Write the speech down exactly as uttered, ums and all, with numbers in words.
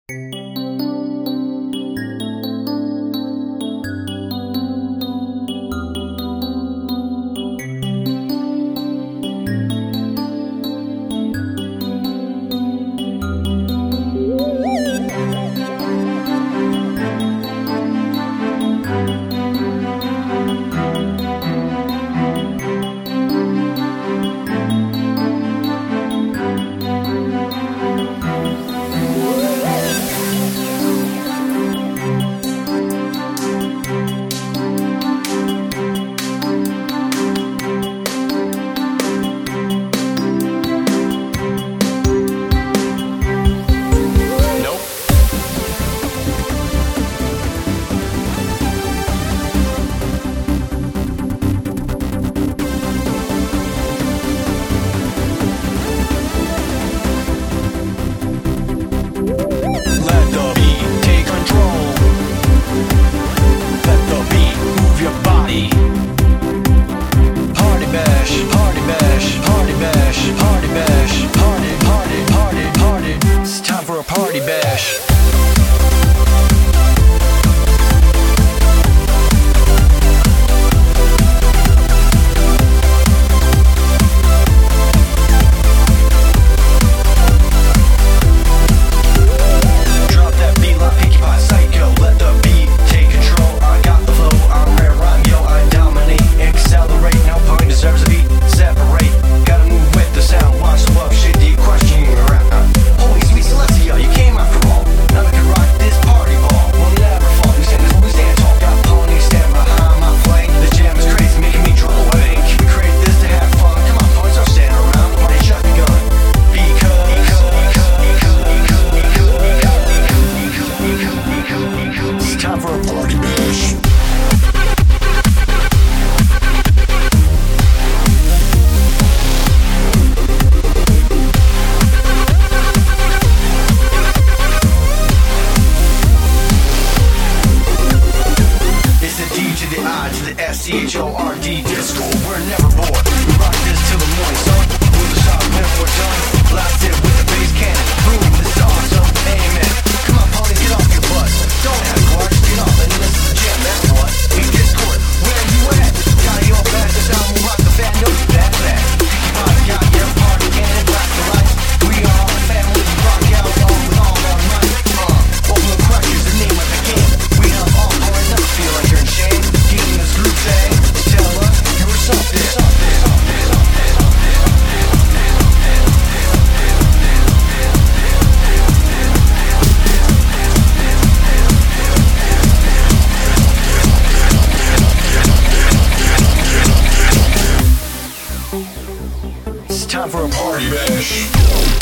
Party bash. Drop that beat like Pinkie Pie Psycho. Let the beat take control. I got the flow, I'm rare rhyme, yo, I dominate. Accelerate, now punk deserves a beat. Separate, gotta move with the sound. Watch the love shit, deep question around. Holy sweet Celestia, you came after all. Now we can rock this party ball. We'll never fall, we stand as we stand tall. Got ponies stand behind my flank. The jam is crazy, making me draw away. We create this to have fun. Come on, ponies, don't stand around. The party just begun. Because, it's time for a party bash. S C H O R D disco, we're never bored. We rock this till the morning sun. Move the shot when we're done. Blast it with the bass cannon. Boom, this is awesome. Amen. Come on, pony, get off your butts. Don't have guards, get off and listen to the jam. That's what. In Discord, where you at? Got your back, this time we'll rock the band. No, that's that. Pinkie Pie's got your party cannon. Blast the lights. We are all a family. We rock out all with all our might. Uh, Open Crushers, the name of the game. We have all pouring up. Feel like you're in shame. Getting this group say, tell us you were something, something, something, something, something. It's time for a party bash.